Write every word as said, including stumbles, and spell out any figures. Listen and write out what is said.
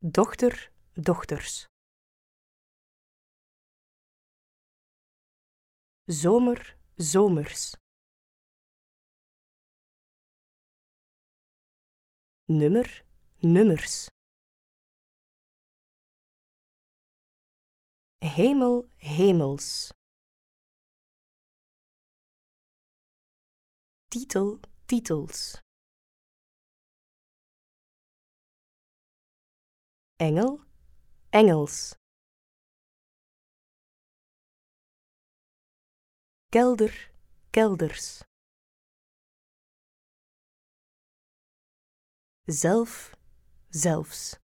dochter, dochters. Zomer, zomers. Nummer, nummers. Hemel, hemels. Titel, titels. Engel, engels. Kelder, kelders. Zelf, zelfs.